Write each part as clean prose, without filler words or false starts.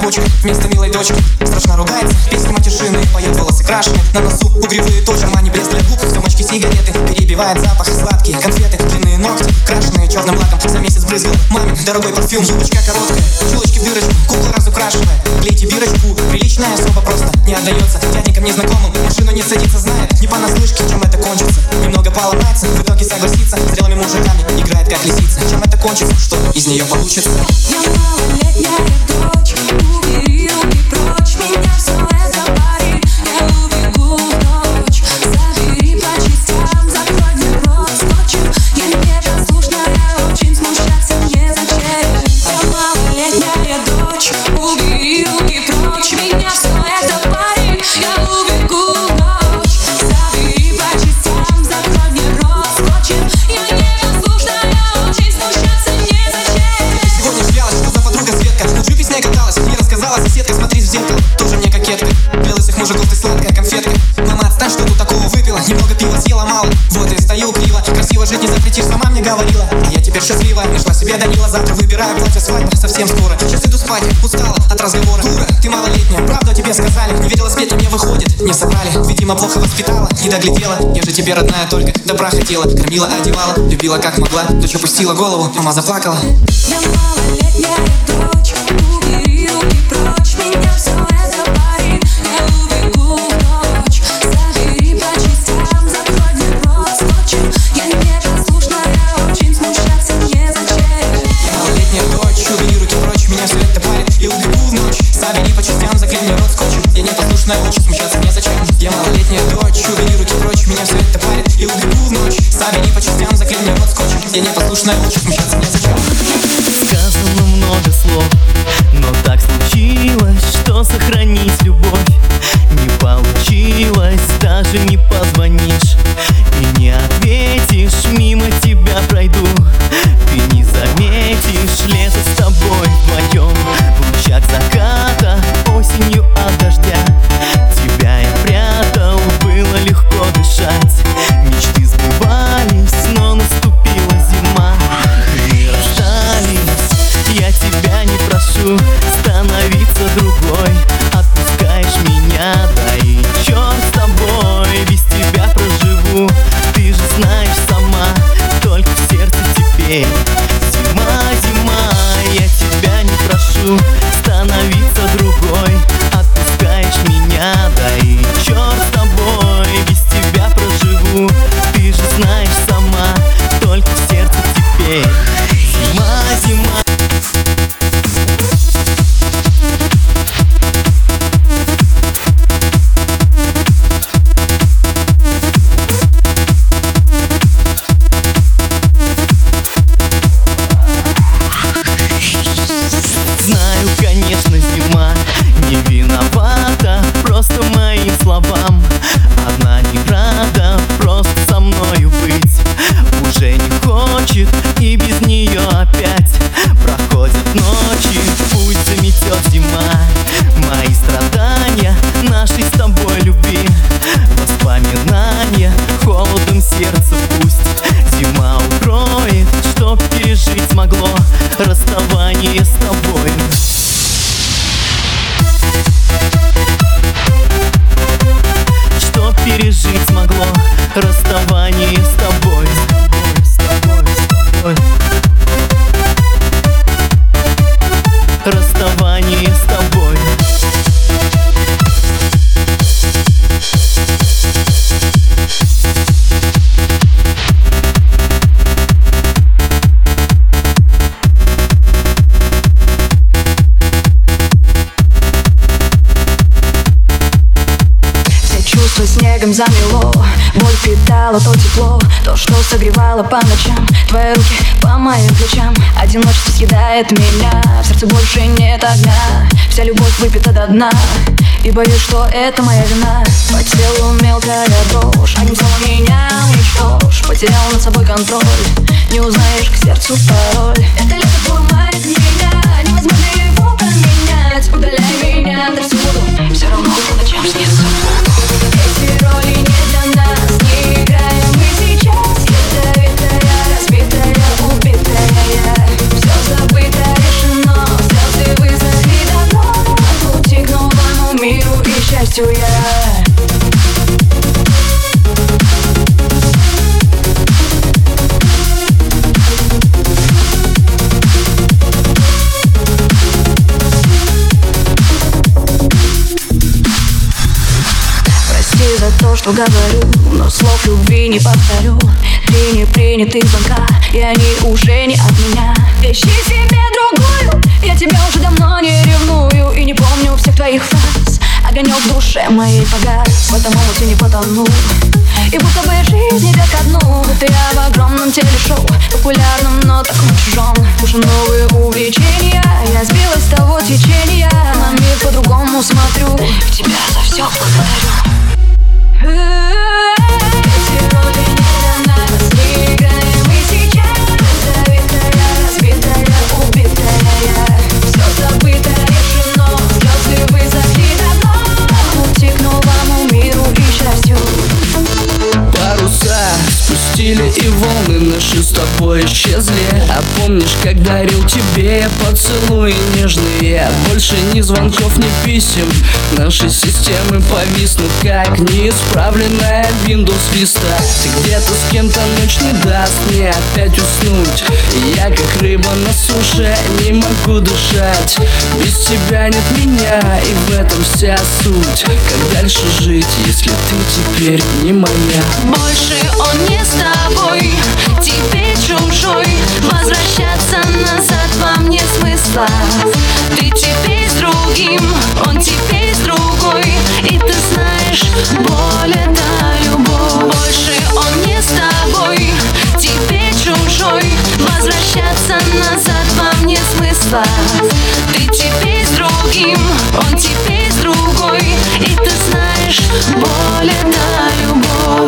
почка вместо милой дочки. Страшно ругается, песни матершины, поет волосы крашены. На носу угревые точки, в кармане блеск для губ, все мочки сигареты. Перебивает запах, сладкие конфеты, длинные ногти, крашеные черным лаком. За месяц брызгал мамин дорогой парфюм. Юбочка короткая, чулочки в дырочку, кукла разукрашенная. Клейте бирочку, приличная особо просто не отдается дяденькам незнакомым. Машину не садится, знает, не понаслышке, чем это кончится. Немного поломается, в итоге согласится. Зрелыми мужиками играет как лисица. Чем это кончится, что из нее получится? Я малолетняя дочь, убери руки прочь, меня все это парит. Я убегу в ночь, забери по частям, закрой мне рот скотчем. Я непослушная, очень смущаться незачем. Я малолетняя дочь, убери руки прочь, меня все это парит. Я убегу в ночь, забери по частям, закрой мне рот скотчем. Я непослушная, очень смущаться незачем. Сегодня шлялась, что за подруга Светка. На джипе с ней каталась, мне рассказала соседка. Смотри в зеркало, тоже мне кокетка. Для лысых мужиков ты сладкая конфетка. Мама, отстань, что тут такого выпила. Немного пива съела мало, вот и стою криво. Красиво жить не запретишь, сама мне говорила. А я теперь счастливая, нашла себе Данила. Завтра выбираю платье, свадьба совсем скоро. Сейчас иду спать, устала от разговора. Дура, ты малолетняя, правду тебе сказали. Не видела сплетни, мне выходит, не соврали. Видимо, плохо воспитала, не доглядела. Я же тебе родная только добра хотела. Кормила, одевала, любила как могла. Дочь опустила голову, мама заплакала. Я малолетняя дочь, убери руки прочь, меня все это парит. Я убегу в ночь, забери по частям, закрой мне рот скотчем. Я непослушная, очень смущаться незачем. Я малолетняя дочь, убери руки прочь, меня все это парит. И убегу в ночь, забери по частям, заклей мне рот скотчем. Я непослушная, очень смущаться незачем. Я малолетняя дочь, убери руки прочь, меня все это парит. И убегу в ночь, забери по частям, заклей мне рот скотчем. Я непослушная, очень смущаться незачем. Сказано много слов, но так случилось, что сохранить любовь не получилось. Даже не позвонишь и не ответишь, мимо тебя пройду. Ты не заметишь, лето с тобой вдвоем в лучах заката, осенью от дождя. Тебя я прятал, было легко дышать. Мечты сбывались, но наступила зима. Мы расстались, я тебя не прошу становиться другой. Отпускаешь меня, да и черт с тобой. Без тебя проживу, ты же знаешь сама, только в сердце теперь зима, зима. Я тебя не прошу становиться другой. Отпускаешь меня, да и черт с тобой. Без тебя проживу, ты же знаешь сама, только в сердце теперь зима, зима. Знаю, конечно, зима не виновата просто моим словам. Она не рада просто со мною быть, уже не хочет, и без нее опять проходят ночи. Пусть заметет зима мои страдания, нашей с тобой любви, воспоминания холодом сердца пусть зима укроет, чтоб пережить смогло расставание с тобой. Чтоб пережить смогло расставание с тобой. Расставание с тобой. Чувство снегом замело, боль впитала то тепло, то, что согревало по ночам. Твои руки по моим плечам, одиночество съедает меня. В сердце больше нет огня, вся любовь выпита до дна. И боюсь, что это моя вина. По телу мелкая дрожь, одним словом меня уничтожь. Потерял над собой контроль, не узнаешь к сердцу пароль. Это лето ломает меня, невозможно его поменять. Удаляй меня отовсюду, все равно по ночам снится. Эти роли не для нас, не играем мы сейчас. Ядовитая, разбитая, убитая я. Все забыто, решено, слезы высохли давно. что говорю, но слов любви не повторю. 3 непринятых звонка, и они уже не от меня. Ищи себе другую, я тебя уже давно не ревную и не помню всех твоих фраз. Огонек в душе моей погас, в этом омуте не потонул. И будто бы жизнь идет ко дну, будто я в огромном телешоу, популярном, но таком чужом. Уже новые увлечения, я сбилась с того течения. На мир по-другому смотрю, в тебя за все благодарю. Эти роли не для нас выиграны мы сейчас. Забитая, разбитая, убитая я. Все забыто, решено, звезды высохли давно. Пути к новому миру и счастью. Паруса спустили, и волны наши с тобой исчезли. А помнишь, как дарил тебе я поцелуи нежные? Больше ни звонков, ни писем, наши системы повиснут, как неисправленная Windows Vista. Ты где-то с кем-то, ночь не даст мне опять уснуть. И я, как рыба на суше, не могу дышать. Без тебя нет меня, и в этом вся суть. Как дальше жить, если ты теперь не моя? Больше он не с тобой, теперь чужой. Возвращаться назад вам нет смысла. Ты теперь с другим, он теперь с другой. И ты знаешь, боль — это любовь. Больше он не с тобой, теперь чужой. Возвращаться назад вам нет смысла. Ты теперь с другим, он теперь с другой. И ты знаешь, боль — это любовь.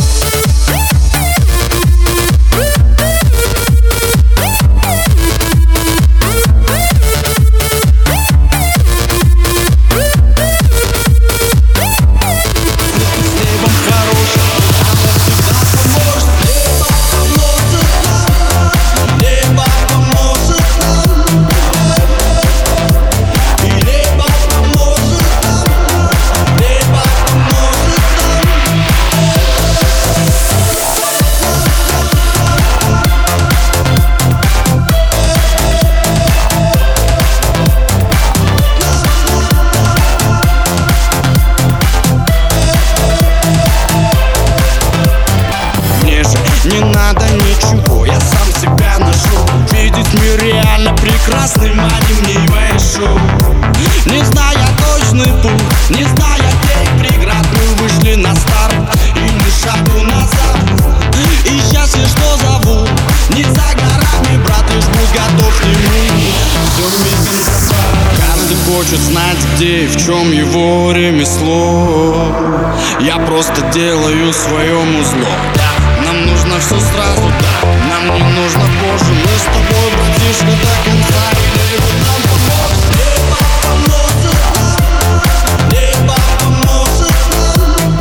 Не надо ничего, я сам себя ношу. Видеть мир реально прекрасным, а не мне вешу. Не зная точный путь, не зная где преград, мы вышли на старт и ни шагу назад. И счастье, что зовут, не за горами, брат, лишь будь готов к нему. Все мигом забавно. Каждый хочет знать, где и в чем его ремесло. Я просто делаю своему зло. Нам нужно все сразу, да, нам не нужно позже. Мы с тобой, братишка, до конца. И небо нам поможет, небо поможет нам, небо поможет нам.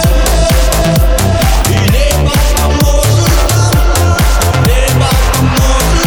И небо поможет нам, небо поможет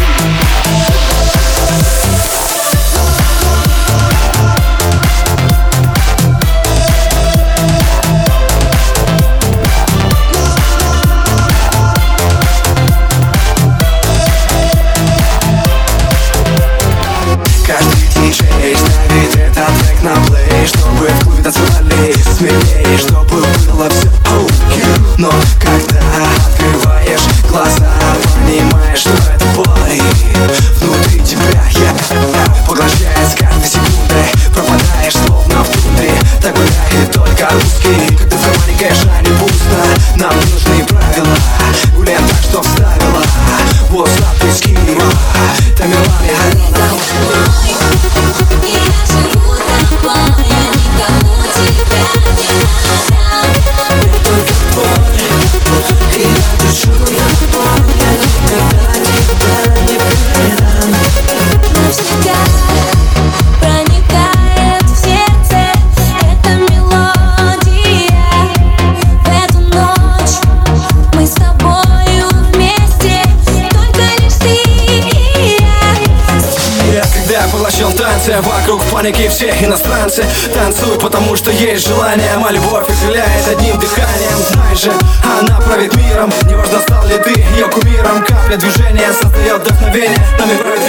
ставит этот трек на плей, чтобы в клубе танцевали смелее, чтобы было все okay. Но когда открываешь глаза, понимаешь, что это боль внутри тебя, поглощает с каждой секундой. Пропадаешь словно в тундре, так гуляет только русский. Когда в кармане кэша не пусто, нам не нужны правила. Гуляем так, что вставила вот записки. Тамерлан и Арина. И я живу тобой, я никому тебя не отдам. Я только твой, и я дышу тобой, я никогда тебя не предам. Навсегда проникает в сердце эта мелодия. В эту ночь мы с тобою вместе, только лишь ты и я. Я когда поглощен танцы, вокруг паники все иностранцы. Танцуй, потому что есть желание. Моя любовь исцеляет одним дыханием. Знаешь же, она правит миром. Неважно, стал ли ты ее кумиром. Капля движения создает вдохновение. Нами правит